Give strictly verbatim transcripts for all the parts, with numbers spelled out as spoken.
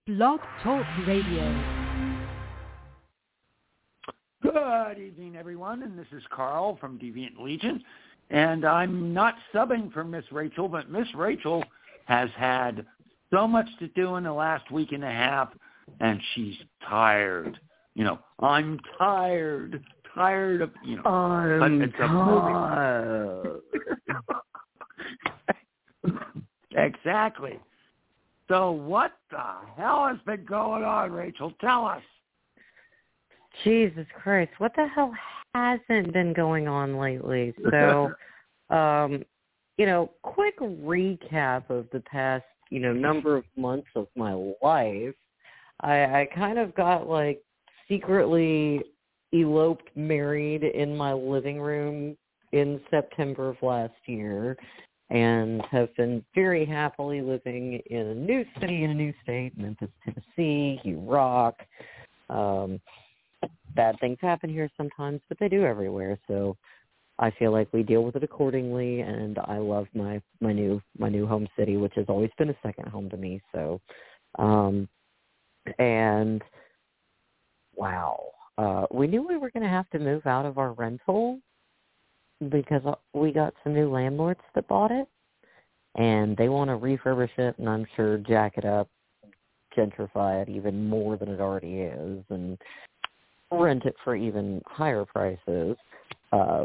Blog Talk Radio. Good evening, everyone, and this is Carl from Deviant Legion, and I'm not subbing for Miss Rachel, but Miss Rachel has had so much to do in the last week and a half, and she's tired. You know, I'm tired, tired of, you know. I'm tired. Exactly. So what the hell has been going on, Rachel? Tell us. Jesus Christ, what the hell hasn't been going on lately? So, um, you know, quick recap of the past, you know, number of months of my life. I, I kind of got, like, secretly eloped married in my living room in September of last year, and have been very happily living in a new city, in a new state, Memphis, Tennessee. You rock. Um, bad things happen here sometimes, but they do everywhere. So I feel like we deal with it accordingly, and I love my, my new my new home city, which has always been a second home to me. So, um, and wow, uh, we knew we were going to have to move out of our rental because we got some new landlords that bought it, and they want to refurbish it, and I'm sure jack it up, gentrify it even more than it already is, and rent it for even higher prices. Uh,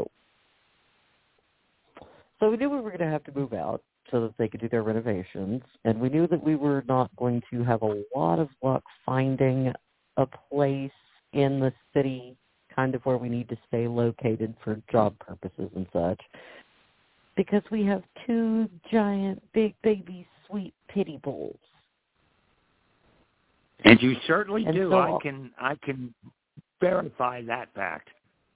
so we knew we were going to have to move out so that they could do their renovations, and we knew that we were not going to have a lot of luck finding a place in the city kind of where we need to stay located for job purposes and such, because we have two giant, big, baby, sweet pity bowls. And you certainly and do. So, I can I can verify that fact.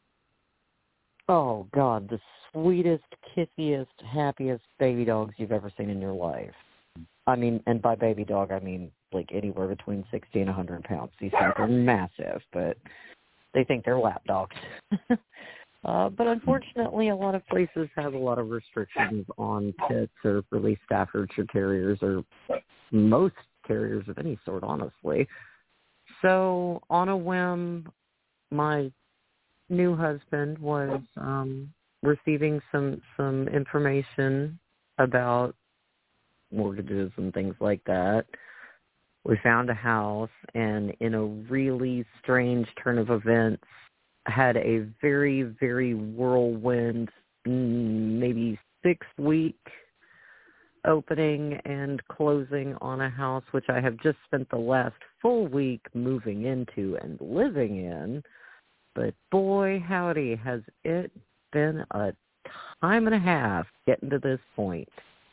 Oh, God, the sweetest, kissiest, happiest baby dogs you've ever seen in your life. I mean, and by baby dog, I mean, like, anywhere between sixty and one hundred pounds. These things are massive, but they think they're lap dogs. uh, but unfortunately, a lot of places have a lot of restrictions on pets or released Staffordshire Terriers, or most carriers of any sort, honestly. So, on a whim, my new husband was um, receiving some, some information about mortgages and things like that. We found a house, and in a really strange turn of events, had a very, very whirlwind, maybe six-week opening and closing on a house, which I have just spent the last full week moving into and living in. But boy, howdy, has it been a time and a half getting to this point.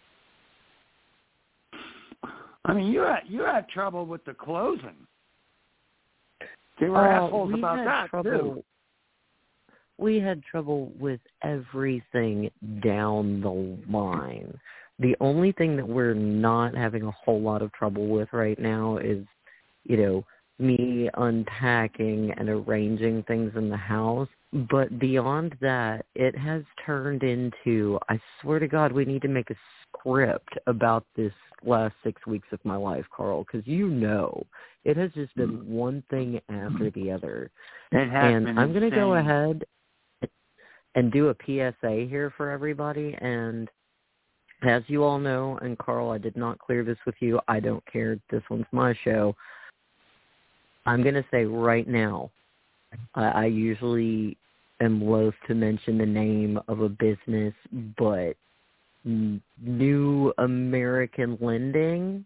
I mean, you had you had trouble with the closing. They were uh, assholes we about had that trouble, too. We had trouble with everything down the line. The only thing that we're not having a whole lot of trouble with right now is, you know, me unpacking and arranging things in the house. But beyond that, it has turned into, I swear to God, we need to make a script about this last six weeks of my life, Carl, because you know it has just been one thing after the other. It has and been I'm going to go insane. ahead and do a P S A here for everybody. And as you all know, and Carl, I did not clear this with you. I don't care. This one's my show. I'm going to say right now, I, I usually am loath to mention the name of a business, but New American Lending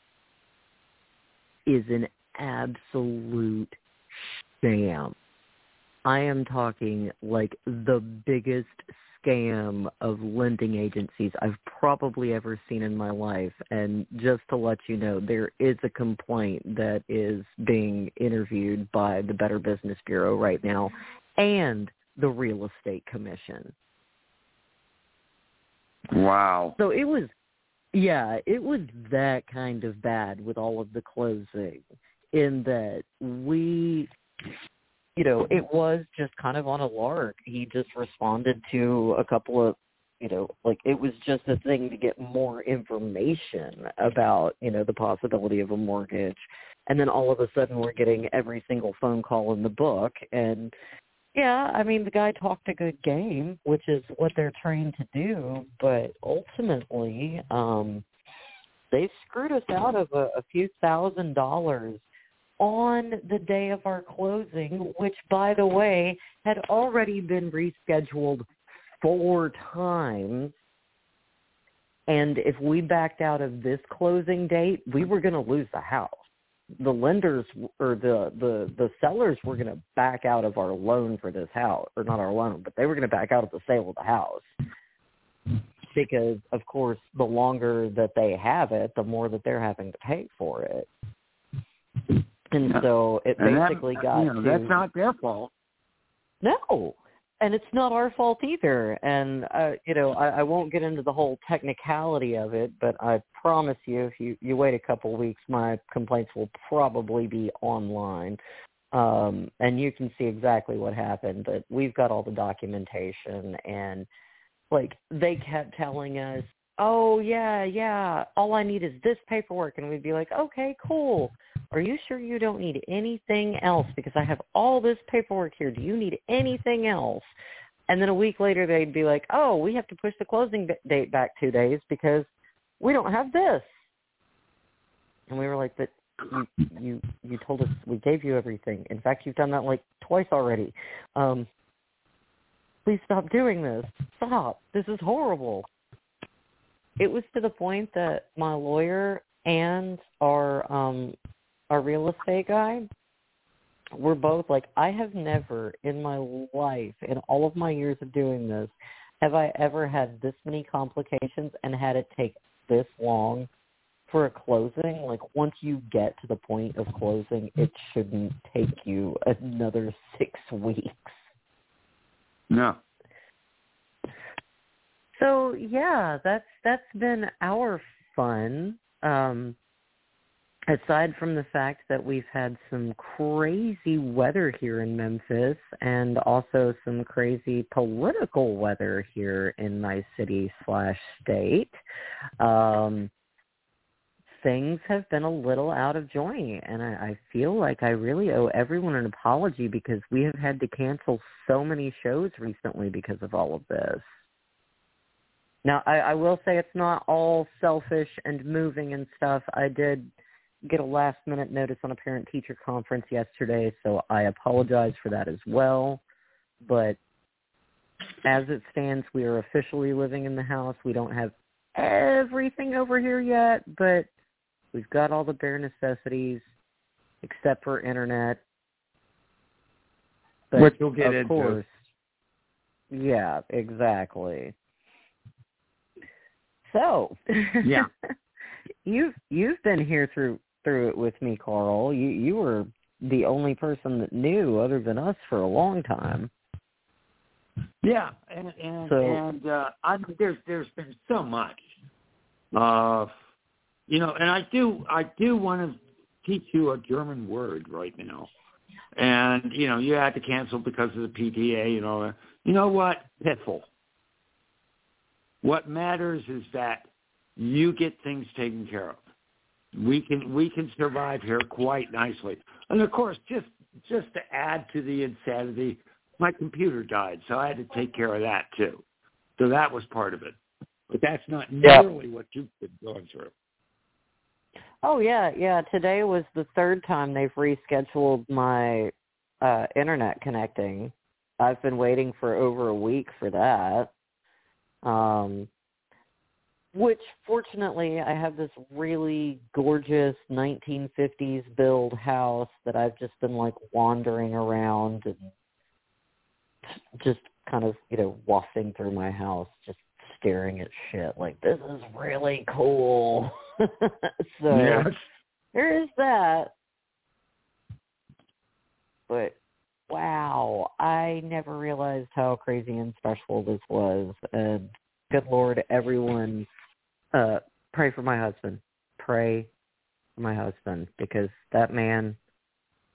is an absolute sham. I am talking like the biggest scam of lending agencies I've probably ever seen in my life. And just to let you know, there is a complaint that is being interviewed by the Better Business Bureau right now and the Real Estate Commission. Wow. So it was, yeah, it was that kind of bad with all of the closing, in that we, you know, it was just kind of on a lark. He just responded to a couple of you know, like it was just a thing to get more information about, you know, the possibility of a mortgage. And then all of a sudden we're getting every single phone call in the book. And, yeah, I mean, the guy talked a good game, which is what they're trained to do. But ultimately, um, they've screwed us out of a, a few thousand dollars on the day of our closing, which, by the way, had already been rescheduled four times. And if we backed out of this closing date, we were going to lose the house. The lenders or the, the, the sellers were going to back out of our loan for this house, or not our loan, but they were going to back out of the sale of the house. Because, of course, the longer that they have it, the more that they're having to pay for it. And yeah. so it and basically that, got you know, to... That's not their fault. No. And it's not our fault either. And, uh, you know, I, I won't get into the whole technicality of it, but I promise you, if you, you wait a couple weeks, my complaints will probably be online. Um, and you can see exactly what happened. But we've got all the documentation. And, like, they kept telling us, oh, yeah, yeah, all I need is this paperwork. And we'd be like, okay, cool. Are you sure you don't need anything else? Because I have all this paperwork here. Do you need anything else? And then a week later, they'd be like, oh, we have to push the closing date back two days because we don't have this. And we were like, but you you, you told us we gave you everything. In fact, you've done that like twice already. Um, please stop doing this. Stop. This is horrible. It was to the point that my lawyer and our um, our real estate guy were both like, I have never in my life, in all of my years of doing this, have I ever had this many complications and had it take this long for a closing. Like, once you get to the point of closing, it shouldn't take you another six weeks. No. So yeah, that's that's been our fun. Um, aside from the fact that we've had some crazy weather here in Memphis, and also some crazy political weather here in my city slash state, um, things have been a little out of joint, and I, I feel like I really owe everyone an apology because we have had to cancel so many shows recently because of all of this. Now, I, I will say it's not all selfish and moving and stuff. I did get a last-minute notice on a parent-teacher conference yesterday, so I apologize for that as well. But as it stands, we are officially living in the house. We don't have everything over here yet, but we've got all the bare necessities except for internet. But Which we'll get of into. course, yeah, exactly. So, yeah, you've you've been here through through it with me, Carl. You you were the only person that knew other than us for a long time. Yeah, and and so, and uh, I there's there's been so much, uh, you know, and I do I do want to teach you a German word right now, and you know you had to cancel because of the P T A. You know, you know what? Piffle. What matters is that you get things taken care of. We can we can survive here quite nicely. And of course, just just to add to the insanity, my computer died, so I had to take care of that too. So that was part of it. But that's not nearly what you've been going through. Oh yeah, yeah. Today was the third time they've rescheduled my uh, internet connecting. I've been waiting for over a week for that. Um, which fortunately I have this really gorgeous nineteen fifties build house that I've just been like wandering around and just kind of, you know, wafting through my house, just staring at shit like, this is really cool. So yes. there is that. But wow, I never realized how crazy and special this was. And good Lord, everyone, uh, pray for my husband. Pray for my husband, because that man,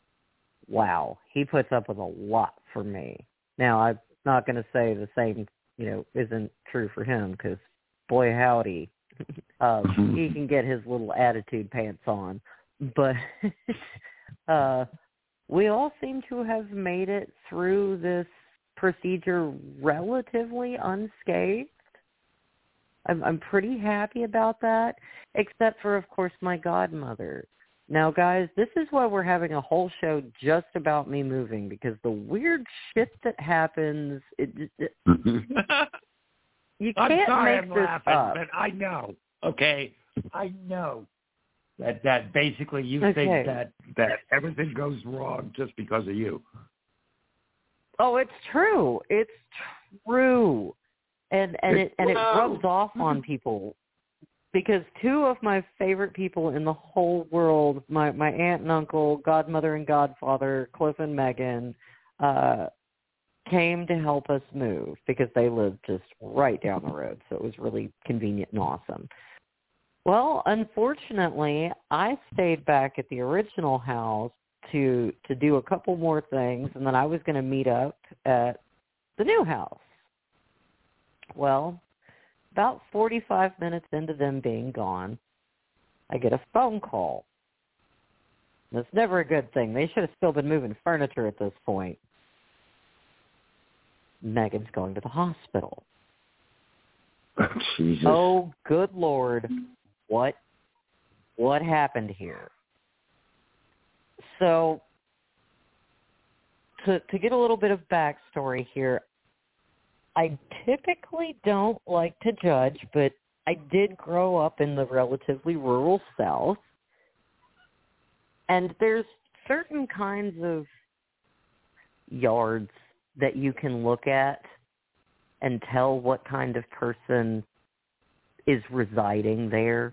wow, he puts up with a lot for me. Now, I'm not going to say the same you know, isn't true for him because, boy, howdy, uh, he can get his little attitude pants on. But uh, we all seem to have made it through this procedure relatively unscathed. I'm, I'm pretty happy about that, except for, of course, my godmother. Now, guys, this is why we're having a whole show just about me moving, because the weird shit that happens, it, it, you can't I'm sorry make I'm this laughing, up. but I know, okay? I know that, that basically you Okay. think that, that everything goes wrong just because of you. Oh, it's true. It's true. And and it and it rubs off on people, because two of my favorite people in the whole world, my, my aunt and uncle, godmother and godfather, Cliff and Megan, uh, came to help us move because they lived just right down the road. So it was really convenient and awesome. Well, unfortunately, I stayed back at the original house to to do a couple more things, and then I was going to meet up at the new house. Well, about forty-five minutes into them being gone, I get a phone call. That's never a good thing. They should have still been moving furniture at this point. Megan's going to the hospital. Oh, Jesus. Oh, good Lord. What what happened here? So, to to get a little bit of backstory here, I typically don't like to judge, but I did grow up in the relatively rural South, and there's certain kinds of yards that you can look at and tell what kind of person is residing there.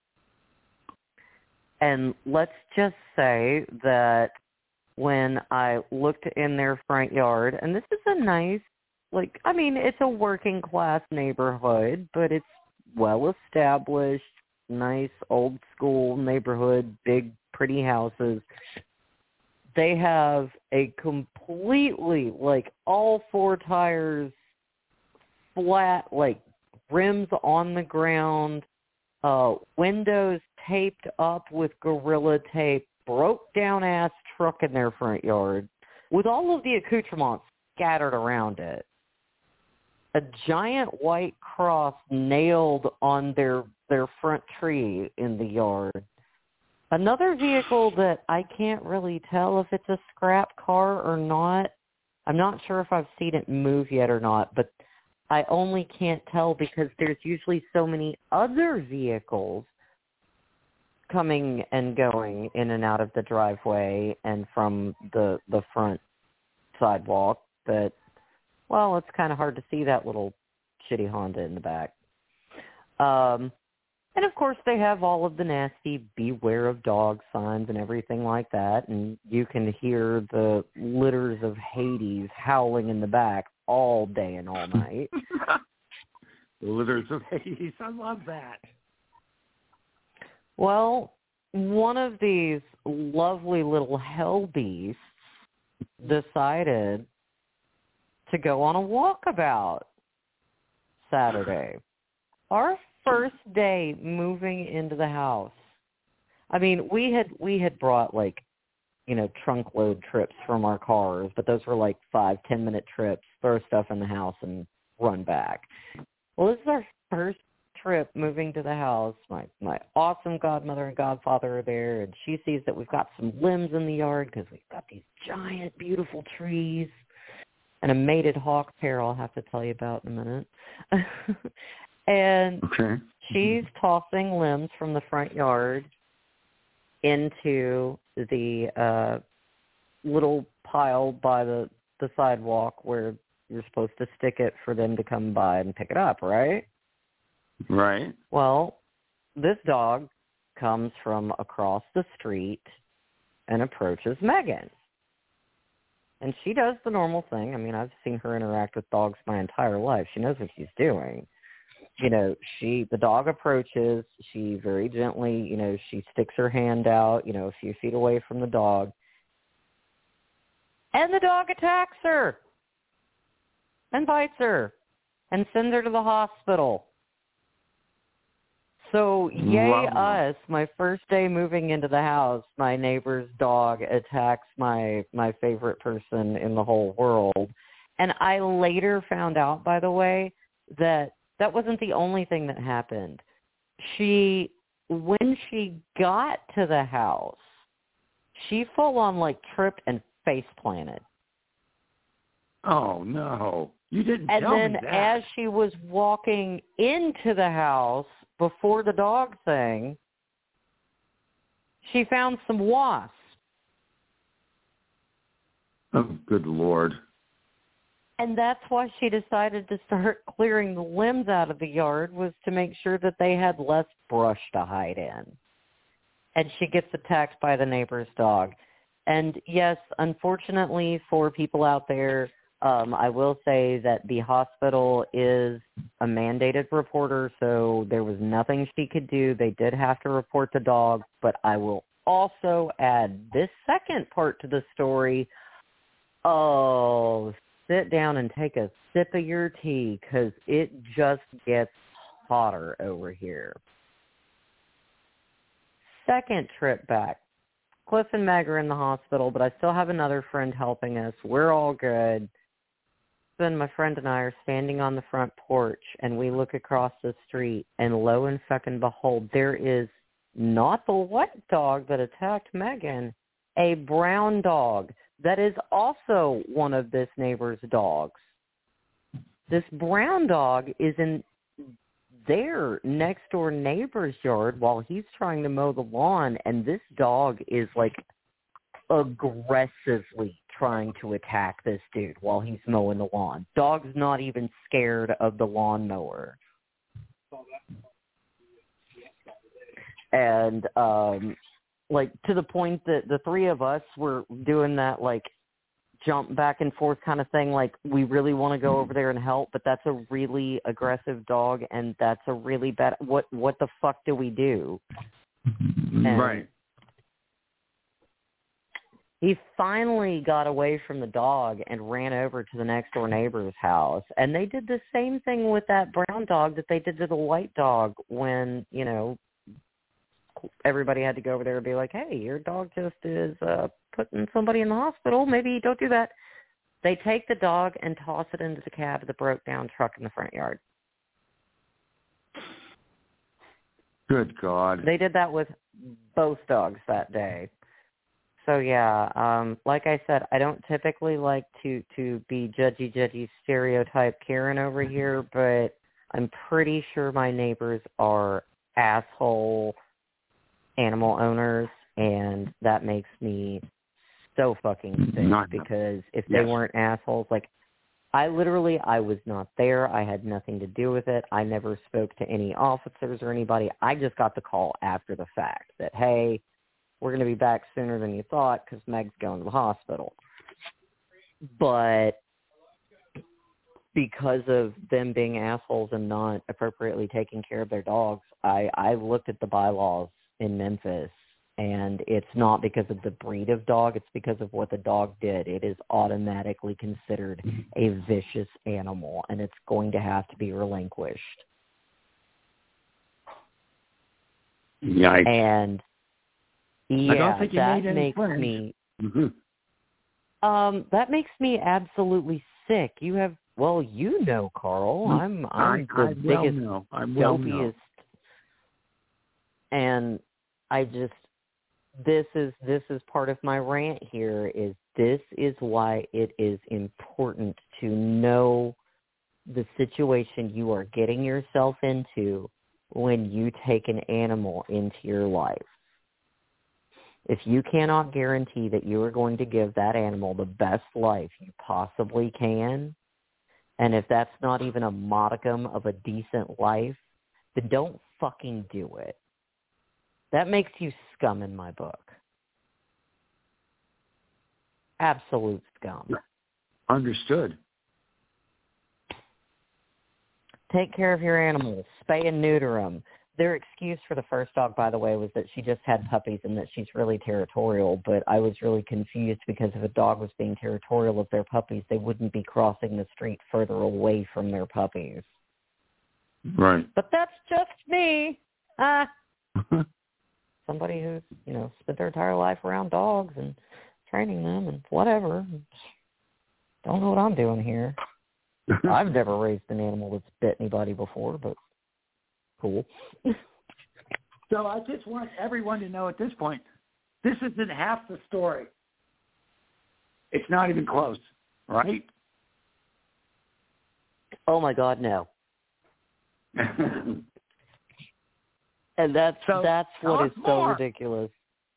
And let's just say that when I looked in their front yard, and this is a nice, like, I mean, it's a working class neighborhood, but it's well established, nice old school neighborhood, big, pretty houses. They have a completely, like, all four tires flat, like, rims on the ground, uh, windows taped up with Gorilla Tape, broke down ass truck in their front yard with all of the accoutrements scattered around it. A giant white cross nailed on their their front tree in the yard. Another vehicle that I can't really tell if it's a scrap car or not. I'm not sure if I've seen it move yet or not, but I only can't tell because there's usually so many other vehicles coming and going in and out of the driveway and from the the front sidewalk that, well, it's kind of hard to see that little shitty Honda in the back. Um, and, of course, they have all of the nasty beware of dog signs and everything like that, and you can hear the litters of Hades howling in the back all day and all night. The litters of Hades. I love that. Well, one of these lovely little hell beasts decided to go on a walkabout Saturday. Our first day moving into the house. I mean, we had we had brought like, you know, trunk load trips from our cars, but those were like five, ten minute trips, throw stuff in the house and run back. Well, this is our first trip moving to the house. My my awesome godmother and godfather are there, and she sees that we've got some limbs in the yard because we've got these giant, beautiful trees and a mated hawk pair I'll have to tell you about in a minute. And okay. She's tossing limbs from the front yard into the uh, little pile by the, the sidewalk where you're supposed to stick it for them to come by and pick it up, right? Right. Well, this dog comes from across the street and approaches Megan. And she does the normal thing. I mean, I've seen her interact with dogs my entire life. She knows what she's doing. You know, she, the dog approaches, she very gently, you know, she sticks her hand out, you know, a few feet away from the dog. And the dog attacks her and bites her and sends her to the hospital. So, yay Wow. us, my first day moving into the house, my neighbor's dog attacks my, my favorite person in the whole world. And I later found out, by the way, that that wasn't the only thing that happened. She, when she got to the house, she full on, like, tripped and face planted. Oh, no. You didn't and tell me then that. as she was walking into the house before the dog thing, she found some wasps. Oh, good Lord. And that's why she decided to start clearing the limbs out of the yard, was to make sure that they had less brush to hide in. And she gets attacked by the neighbor's dog. And yes, unfortunately for people out there, um, I will say that the hospital is a mandated reporter, so there was nothing she could do. They did have to report the dog, but I will also add this second part to the story. Oh, sit down and take a sip of your tea, because it just gets hotter over here. Second trip back. Cliff and Meg are in the hospital, but I still have another friend helping us. We're all good. Then my friend and I are standing on the front porch, and we look across the street, and lo and fucking behold, there is not the white dog that attacked Megan, a brown dog that is also one of this neighbor's dogs. This brown dog is in their next-door neighbor's yard while he's trying to mow the lawn, and this dog is, like, aggressively trying to attack this dude while he's mowing the lawn. Dog's not even scared of the lawnmower. And, um, like, to the point that the three of us were doing that, like, jump back and forth kind of thing, like, we really want to go over there and help, but that's a really aggressive dog, and that's a really bad, what what the fuck do we do? And right. he finally got away from the dog and ran over to the next door neighbor's house, and they did the same thing with that brown dog that they did to the white dog when, you know, everybody had to go over there and be like, hey, your dog just is uh, putting somebody in the hospital. Maybe don't do that. They take the dog and toss it into the cab of the broke-down truck in the front yard. Good God. They did that with both dogs that day. So, yeah, um, like I said, I don't typically like to, to be judgy, judgy, stereotype Karen over here, but I'm pretty sure my neighbors are asshole animal owners, and that makes me so fucking sick. Not because if yes. they weren't assholes, like, I literally, I was not there. I had nothing to do with it. I never spoke to any officers or anybody. I just got the call after the fact that, hey, we're going to be back sooner than you thought because Meg's going to the hospital. But because of them being assholes and not appropriately taking care of their dogs, I, I looked at the bylaws in Memphis, and it's not because of the breed of dog. It's because of what the dog did. It is automatically considered a vicious animal, and it's going to have to be relinquished. Yikes. And yeah, I don't think you that made any makes friends. me Mm-hmm. um that makes me absolutely sick. You have well, you know, Carl. I'm I'm I, the I well biggest know. I well know. dopiest, and I just this is this is part of my rant here. Is this is why it is important to know the situation you are getting yourself into when you take an animal into your life. If you cannot guarantee that you are going to give that animal the best life you possibly can, and if that's not even a modicum of a decent life, then don't fucking do it. That makes you scum in my book. Absolute scum. Understood. Take care of your animals. Spay and neuter them. their excuse for the first dog, by the way, was that she just had puppies and that she's really territorial. But I was really confused because if a dog was being territorial of their puppies, they wouldn't be crossing the street further away from their puppies. Right. But that's just me. Ah. Somebody who's, you know, spent their entire life around dogs and training them and whatever. Don't know what I'm doing here. I've never raised an animal that's bit anybody before, but cool. So I just want everyone to know at this point, this isn't half the story. It's not even close, right? Oh, my God, no. And that's so, that's what is so more. ridiculous.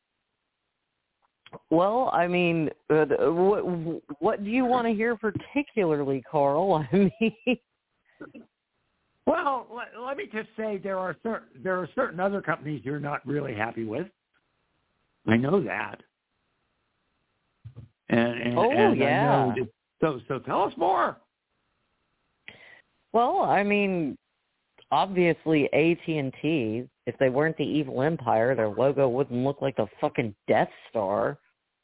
Well, I mean, uh, what, what do you want to hear particularly, Carl? I mean, well, let, let me just say there are cer- there are certain other companies you're not really happy with. I know that. And, and, oh and yeah. I know that, so so tell us more. Well, I mean, obviously A T and T. If they weren't the evil empire, their logo wouldn't look like the fucking Death Star.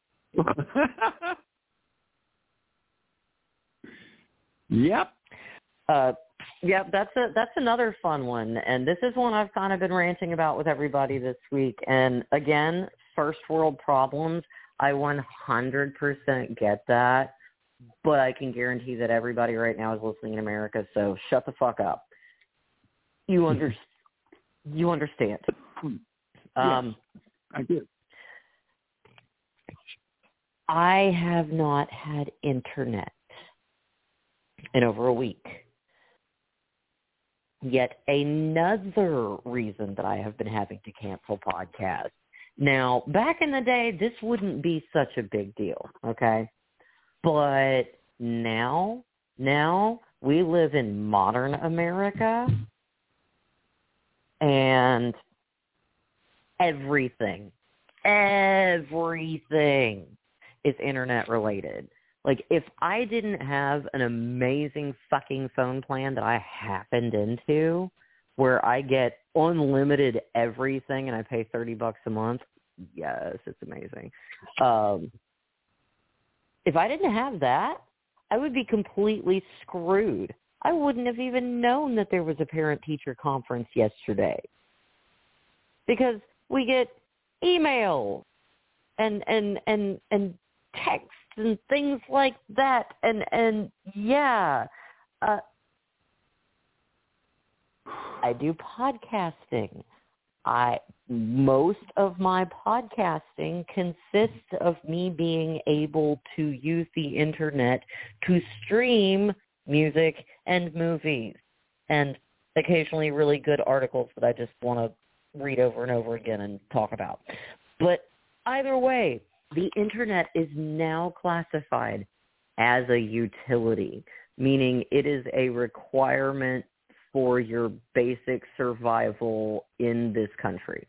Yep. Uh, yep, that's a that's another fun one, and this is one I've kind of been ranting about with everybody this week. And again, first world problems. I one hundred percent get that, but I can guarantee that everybody right now is listening in America. So shut the fuck up. You under you understand. Um, yes, I do. I have not had internet in over a week. Yet another reason that I have been having to cancel podcasts. Now, back in the day, this wouldn't be such a big deal, okay? But now, now we live in modern America, and everything, everything is internet related. Like, if I didn't have an amazing fucking phone plan that I happened into where I get unlimited everything and I pay thirty bucks a month, yes, it's amazing. Um, if I didn't have that, I would be completely screwed. I wouldn't have even known that there was a parent-teacher conference yesterday because we get email and and and and texts and things like that, and and yeah, uh, I do podcasting. I most of my podcasting consists of me being able to use the internet to stream music and movies, and occasionally really good articles that I just want to read over and over again and talk about. But either way, the internet is now classified as a utility, meaning it is a requirement for your basic survival in this country.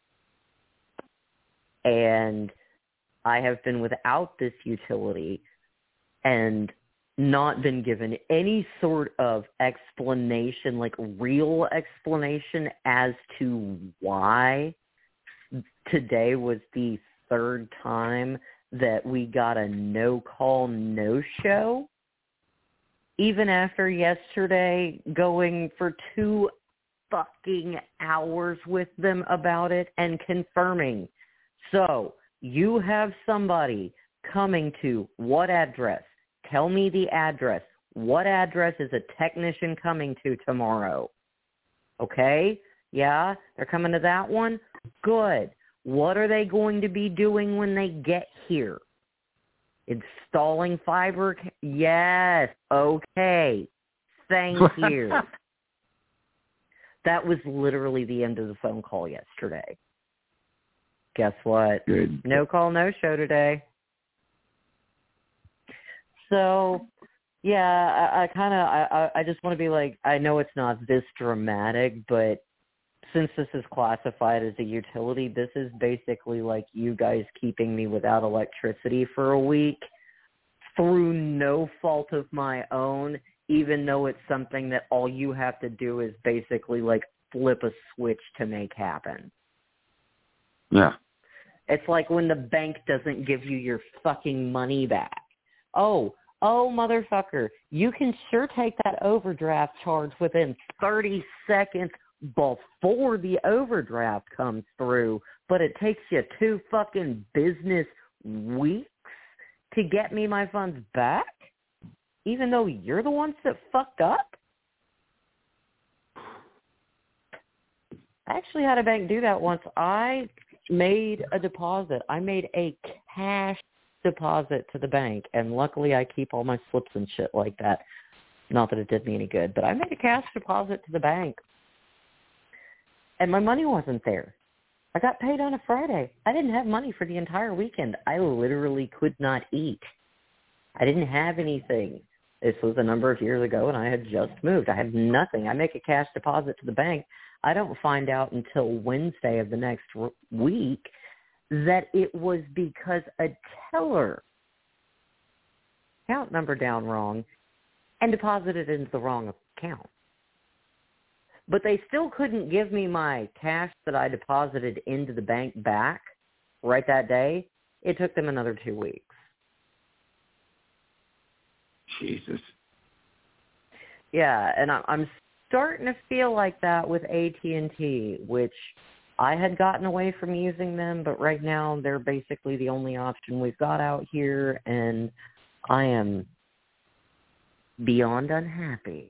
And I have been without this utility and not been given any sort of explanation, like real explanation as to why today was the third time that we got a no-call, no-show. Even after yesterday going for two fucking hours with them about it and confirming. So you have somebody coming to what address? Tell me the address. What address is a technician coming to tomorrow? Okay? Yeah? They're coming to that one? Good. What are they going to be doing when they get here? Installing fiber? Yes. Okay. Thank you. That was literally the end of the phone call yesterday. Guess what? Good. No call, no show today. So, yeah, I, I kind of, I, I just want to be like, I know it's not this dramatic, but since this is classified as a utility, this is basically like you guys keeping me without electricity for a week through no fault of my own, even though it's something that all you have to do is basically like flip a switch to make happen. Yeah. It's like when the bank doesn't give you your fucking money back. Oh, oh, motherfucker, you can sure take that overdraft charge within thirty seconds before the overdraft comes through, but it takes you two fucking business weeks to get me my funds back, even though you're the ones that fucked up? I actually had a bank do that once. I made a deposit. I made a cash deposit to the bank, and luckily I keep all my slips and shit like that. Not that it did me any good, but I made a cash deposit to the bank, and my money wasn't there. I got paid on a Friday. I didn't have money for the entire weekend. I literally could not eat. I didn't have anything. This was a number of years ago, and I had just moved. I had nothing. I make a cash deposit to the bank. I don't find out until Wednesday of the next week that it was because a teller account number down wrong and deposited into the wrong account. But they still couldn't give me my cash that I deposited into the bank back right that day. It took them another two weeks. Jesus. Yeah, and I'm starting to feel like that with A T and T, which I had gotten away from using them, but right now they're basically the only option we've got out here, and I am beyond unhappy.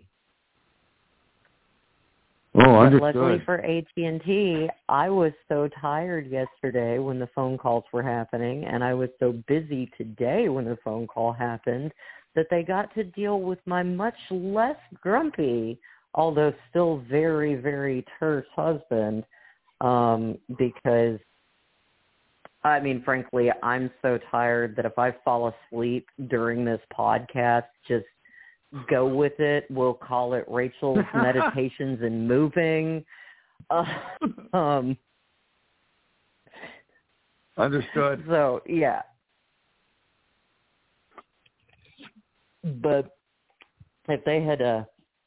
Oh, but luckily understood. for A T and T, I was so tired yesterday when the phone calls were happening, and I was so busy today when the phone call happened, that they got to deal with my much less grumpy, although still very, very terse husband, um, because, I mean, frankly, I'm so tired that if I fall asleep during this podcast, just go with it. We'll call it Rachel's Meditations and Moving. Uh, um, Understood. So, yeah. But if they had uh,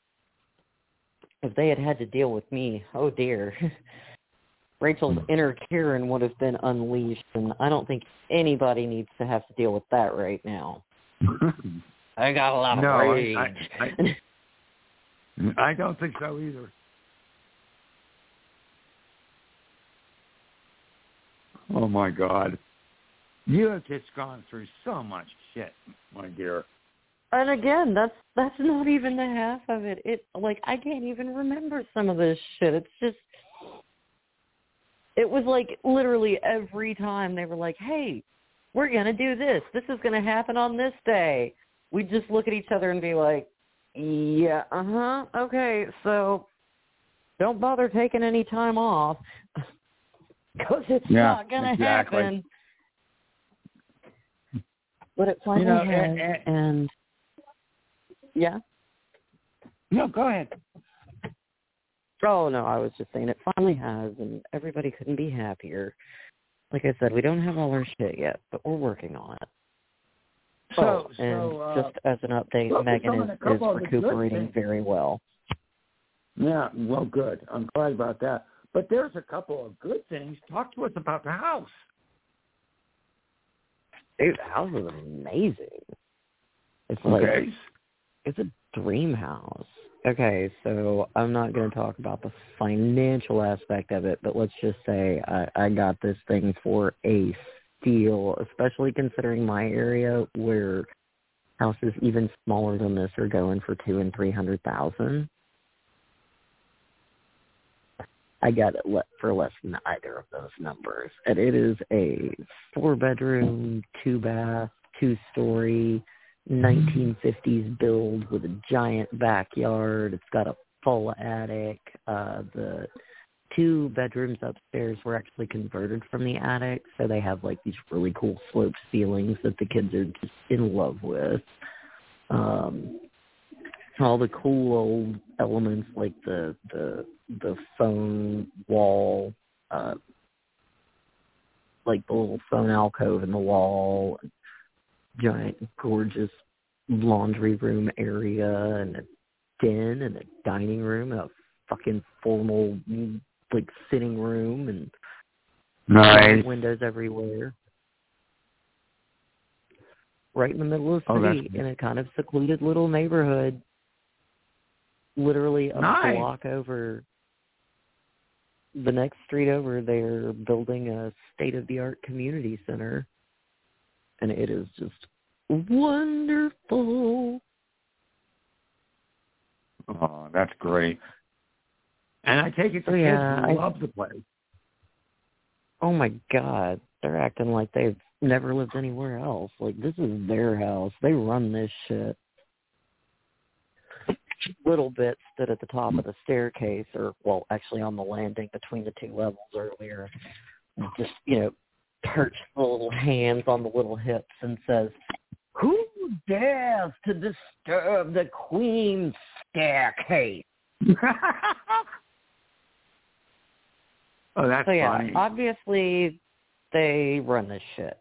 if they had had to deal with me, oh dear, Rachel's inner Karen would have been unleashed, and I don't think anybody needs to have to deal with that right now. I got a lot of no, rage. I, I, I don't think so either. Oh my God, you have just gone through so much shit, my dear. And again, that's that's not even the half of it. It like I can't even remember some of this shit. It's just, it was like literally every time they were like, "Hey, we're gonna do this. This is gonna happen on this day." We'd just look at each other and be like, "Yeah, uh huh, okay, so don't bother taking any time off because it's yeah, not gonna exactly. happen." But it finally you know, has, and, and, and yeah. No, go ahead. Oh, no, I was just saying it finally has, and everybody couldn't be happier. Like I said, we don't have all our shit yet, but we're working on it. So, oh, and so, uh, just as an update, Megan is, is recuperating very well. Yeah, well, good. I'm glad about that. But there's a couple of good things. Talk to us about the house. Dude, the house is amazing. It's Okay. like, it's a dream house. Okay, so I'm not going to talk about the financial aspect of it, but let's just say I, I got this thing for a steal, especially considering my area where houses even smaller than this are going for two and three hundred thousand. I got it le- for less than either of those numbers, and it is a four bedroom, two bath, two story, nineteen fifties build with a giant backyard. It's got a full attic. Uh, the two bedrooms upstairs were actually converted from the attic, so they have like these really cool sloped ceilings that the kids are just in love with. Um, all the cool old elements like the the the phone wall, uh, like the little phone alcove in the wall, giant gorgeous laundry room area, and a den and a dining room and a fucking formal, like, sitting room and nice windows everywhere. Right in the middle of the oh, city, in a kind of secluded little neighborhood, literally a nice. block over. The next street over, they're building a state-of-the-art community center, and it is just wonderful. Oh, that's great. And I take it the oh, yeah, kids I, love the place. Oh, my God. They're acting like they've never lived anywhere else. Like, this is their house. They run this shit. Little bit stood at the top of the staircase, or, well, actually on the landing between the two levels earlier. Just, you know, perched the little hands on the little hips and says, "Who dares to disturb the Queen's staircase?" Oh, that's so, yeah, funny. obviously they run this shit.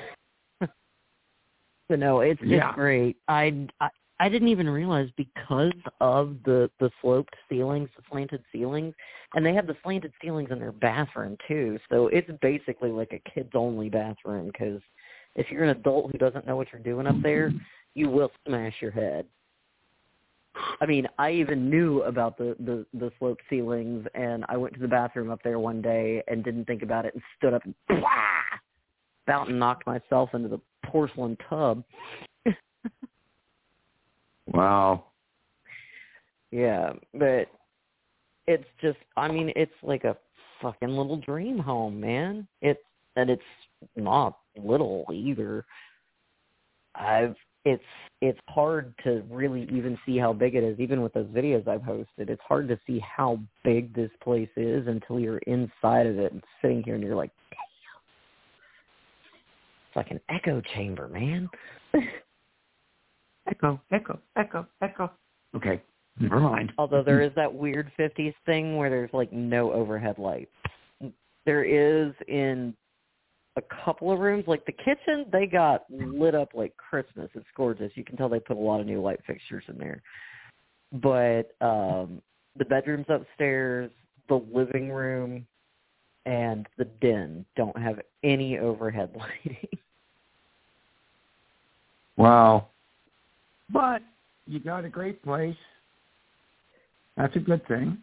So, no, it's, yeah. it's great. I, I I didn't even realize because of the, the sloped ceilings, the slanted ceilings, and they have the slanted ceilings in their bathroom, too. So it's basically like a kids-only bathroom because if you're an adult who doesn't know what you're doing up there, you will smash your head. I mean, I even knew about the, the, the sloped ceilings, and I went to the bathroom up there one day and didn't think about it and stood up and blah, about and knocked myself into the porcelain tub. Wow. Yeah, but it's just, I mean, it's like a fucking little dream home, man. It's, and it's not little either. I've, it's, it's hard to really even see how big it is, even with those videos I've hosted. It's hard to see how big this place is until you're inside of it and sitting here and you're like, damn. It's like an echo chamber, man. Echo, echo, echo, echo. Okay, never mind. Although there is that weird fifties thing where there's, like, no overhead lights. There is in a couple of rooms. Like, the kitchen, they got lit up like Christmas. It's gorgeous. You can tell they put a lot of new light fixtures in there. But um, the bedrooms upstairs, the living room, and the den don't have any overhead lighting. Wow. But you got a great place. That's a good thing.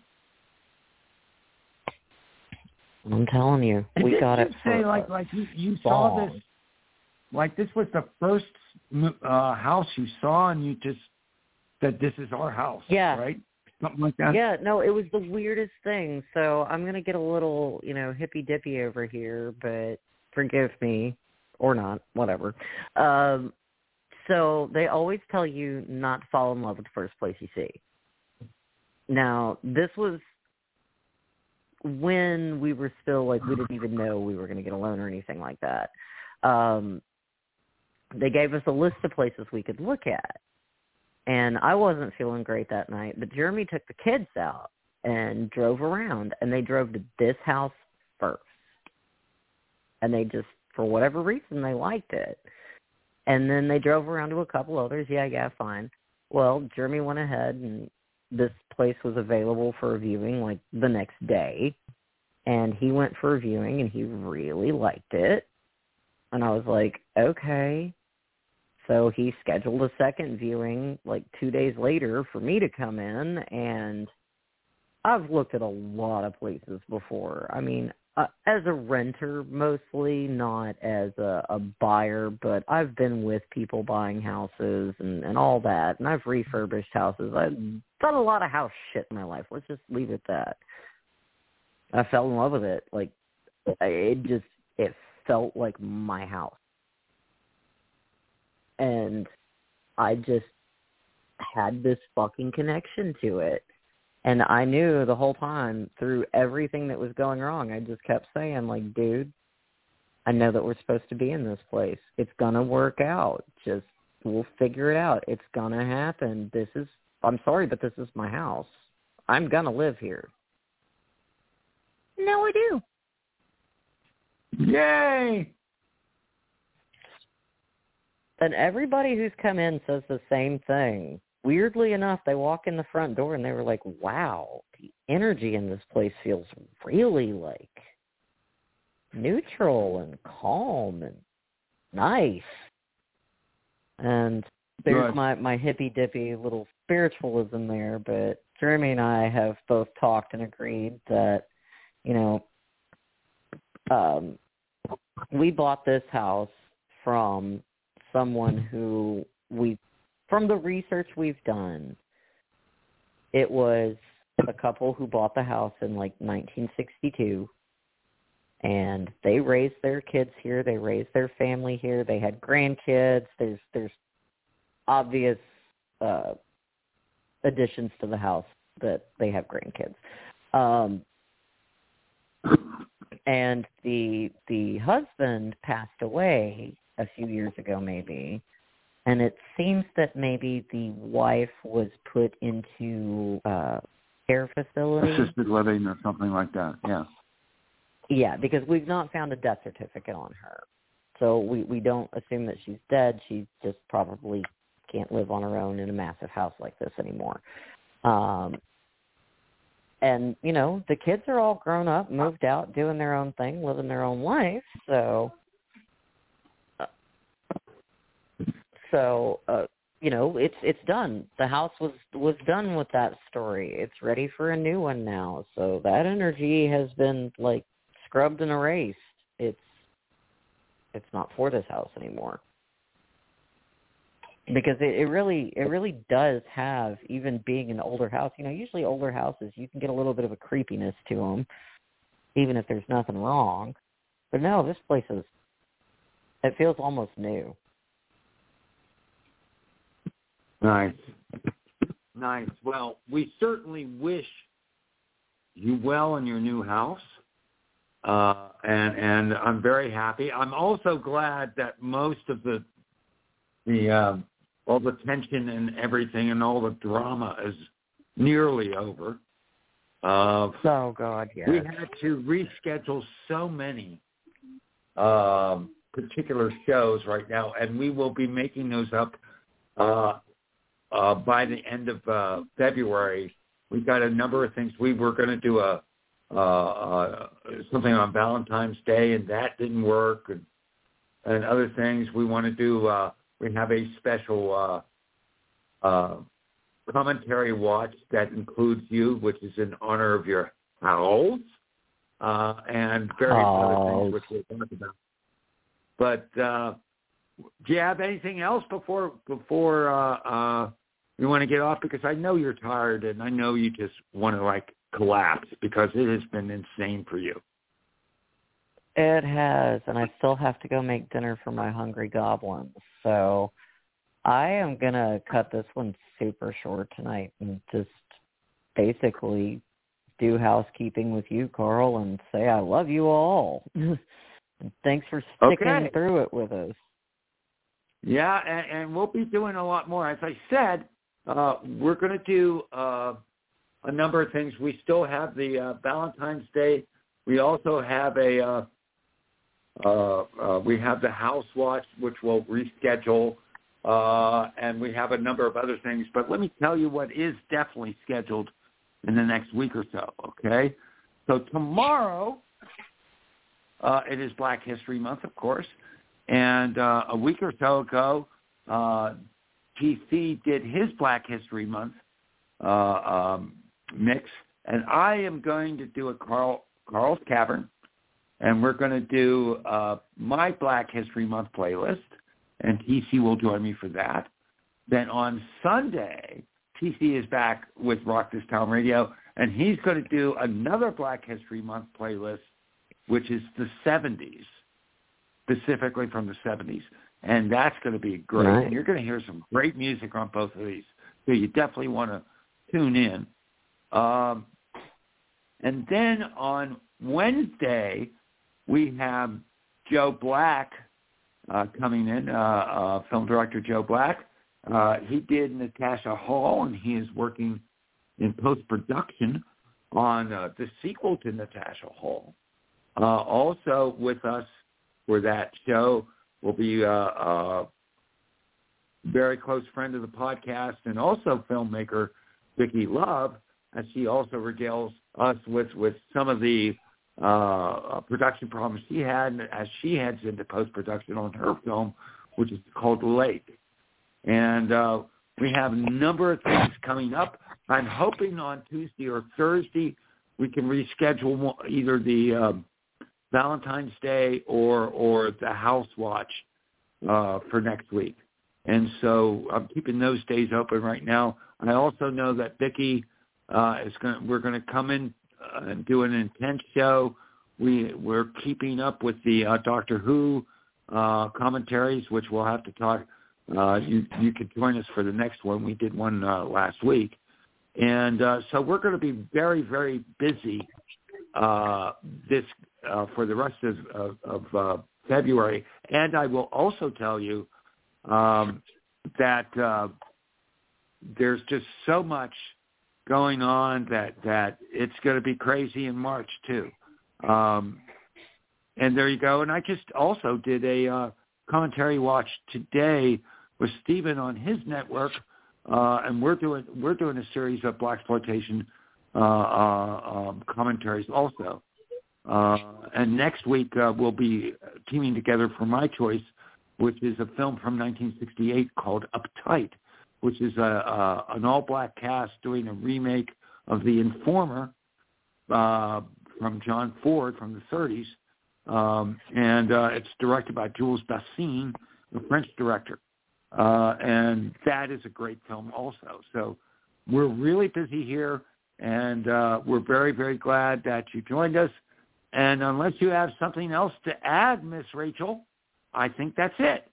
I'm telling you, and we got you it. Say for like like you, you saw this, like this was the first uh, house you saw, and you just said, "This is our house." Yeah. Right. Something like that. Yeah. No, it was the weirdest thing. So I'm gonna get a little, you know, hippy dippy over here, but forgive me, or not, whatever. Um. So they always tell you not to fall in love with the first place you see. Now, this was when we were still, like, we didn't even know we were going to get a loan or anything like that. Um, they gave us a list of places we could look at. And I wasn't feeling great that night, but Jeremy took the kids out and drove around, and they drove to this house first. And they just, for whatever reason, they liked it. And then they drove around to a couple others. Yeah, yeah, fine. Well, Jeremy went ahead, and this place was available for a viewing, like, the next day. And he went for a viewing, and he really liked it. And I was like, okay. So he scheduled a second viewing, like, two days later for me to come in. And I've looked at a lot of places before. I mean, Uh, as a renter, mostly, not as a, a buyer, but I've been with people buying houses and, and all that, and I've refurbished houses. I've done a lot of house shit in my life. Let's just leave it at that. I fell in love with it. Like, it just, it felt like my house. And I just had this fucking connection to it. And I knew the whole time, through everything that was going wrong, I just kept saying, like, dude, I know that we're supposed to be in this place. It's going to work out. Just, we'll figure it out. It's going to happen. This is, I'm sorry, but this is my house. I'm going to live here. Now I do. Yay! And everybody who's come in says the same thing. weirdly enough, they walk in the front door and they were like, wow, the energy in this place feels really like neutral and calm and nice. And there's Good. my, my hippy-dippy little spiritualism there, but Jeremy and I have both talked and agreed that, you know, um, we bought this house from someone who we, from the research we've done, it was a couple who bought the house in like nineteen sixty-two, and they raised their kids here. They raised their family here. They had grandkids. There's there's obvious uh, additions to the house that they have grandkids. Um, and the the husband passed away a few years ago, maybe, and it seems that maybe the wife was put into uh, care facility, assisted living or something like that. Yeah. Yeah, because we've not found a death certificate on her, so we we don't assume that she's dead. She just probably can't live on her own in a massive house like this anymore. Um, and, you know, the kids are all grown up, moved out, doing their own thing, living their own life. So, uh, so uh, you know, it's it's done. The house was, was done with that story. It's ready for a new one now. So that energy has been, like, scrubbed and erased. It's it's not for this house anymore. Because it, it really it really does have, even being an older house, you know, usually older houses, you can get a little bit of a creepiness to them, even if there's nothing wrong. But no, this place is, it feels almost new. Nice. Nice. Well, we certainly wish you well in your new house. Uh, and, and I'm very happy. I'm also glad that most of the, the, uh, all the tension and everything and all the drama is nearly over. Uh, oh, God, yes. We had to reschedule so many um, particular shows right now, and we will be making those up uh, uh, by the end of uh, February. We've got a number of things. We were going to do a uh, uh, something on Valentine's Day, and that didn't work, and, and other things. We want to do, uh, we have a special uh, uh, commentary watch that includes you, which is in honor of your house, uh, and various oh. other things which we'll talk about. But uh, do you have anything else before before uh, uh, you want to get off? Because I know you're tired, and I know you just want to like collapse because it has been insane for you. It has, and I still have to go make dinner for my hungry goblins. So I am going to cut this one super short tonight and just basically do housekeeping with you, Carl, and say I love you all. And thanks for sticking okay. through it with us. Yeah, and, and we'll be doing a lot more. As I said, uh, we're going to do uh, a number of things. We still have the uh, Valentine's Day. We also have a uh, uh, uh, we have the House Watch, which we'll reschedule, uh, and we have a number of other things. But let me tell you what is definitely scheduled in the next week or so. Okay, so tomorrow uh, it is Black History Month, of course, and uh, a week or so ago, uh, T C did his Black History Month uh, um, mix, and I am going to do a Carl Carl's Cavern, and we're going to do uh, my Black History Month playlist, and T C will join me for that. Then on Sunday, T C is back with Rock This Town Radio, and he's going to do another Black History Month playlist, which is the seventies, specifically from the seventies. And that's going to be great. Right. And you're going to hear some great music on both of these. So you definitely want to tune in. Um, and then on Wednesday, we have Joe Black uh, coming in, uh, uh, film director Joe Black. Uh, he did Natasha Hall, and he is working in post-production on uh, the sequel to Natasha Hall. Uh, also with us for that show will be uh, uh, very close friend of the podcast and also filmmaker, Vicki Love, as she also regales us with, with some of the uh, production problems she had as she heads into post-production on her film, which is called Lake. And uh, we have a number of things coming up. I'm hoping on Tuesday or Thursday we can reschedule either the uh, Valentine's Day or or the House Watch uh, for next week. And so I'm keeping those days open right now. And I also know that Vicki uh, is going. We're going to come in uh, and do an intense show. We we're keeping up with the uh, Doctor Who uh, commentaries, which we'll have to talk. Uh, you you could join us for the next one. We did one uh, last week, and uh, so we're going to be very very busy uh, this uh, for the rest of of, of uh, February. And I will also tell you um, that uh, there's just so much going on that that it's going to be crazy in March too. Um, and there you go. And I just also did a uh, commentary watch today with Stephen on his network, uh, and we're doing we're doing a series of blaxploitation uh, uh, um, commentaries also. Uh, and next week uh, we'll be teaming together for my choice, which is a film from nineteen sixty-eight called Uptight, which is a, a an all-black cast doing a remake of The Informer uh, from John Ford from the thirties, um, and uh, it's directed by Jules Bassine, a French director. Uh, and that is a great film also. So we're really busy here, and uh, we're very, very glad that you joined us. And unless you have something else to add, Miss Rachel, I think that's it.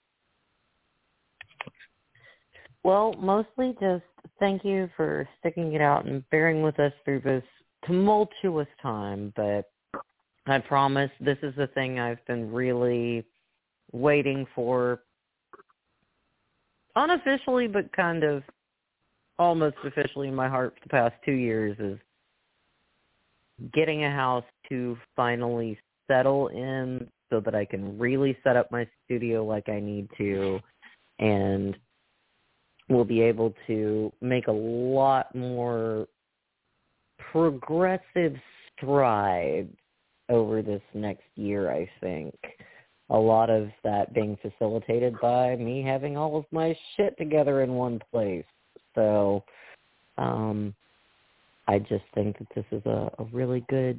Well, mostly just thank you for sticking it out and bearing with us through this tumultuous time. But I promise this is the thing I've been really waiting for, unofficially, but kind of almost officially in my heart for the past two years, is getting a house to finally settle in so that I can really set up my studio like I need to, and we'll be able to make a lot more progressive strides over this next year, I think. A lot of that being facilitated by me having all of my shit together in one place. So um, I just think that this is a, a really good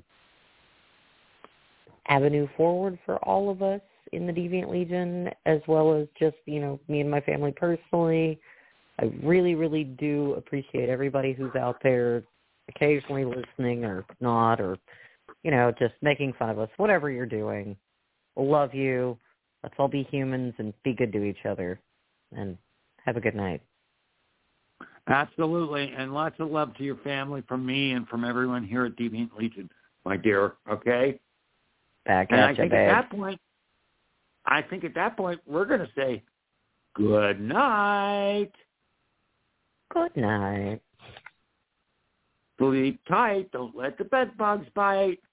avenue forward for all of us in the Deviant Legion, as well as just, you know, me and my family personally. I really, really do appreciate everybody who's out there occasionally listening or not, or, you know, just making fun of us, whatever you're doing. Love you. Let's all be humans and be good to each other. And have a good night. Absolutely. And lots of love to your family from me and from everyone here at Deviant Legion, my dear. Okay? Back and at I you, think babe. at that point, I think at that point, we're going to say good night. Good night. Sleep tight. Don't let the bed bugs bite.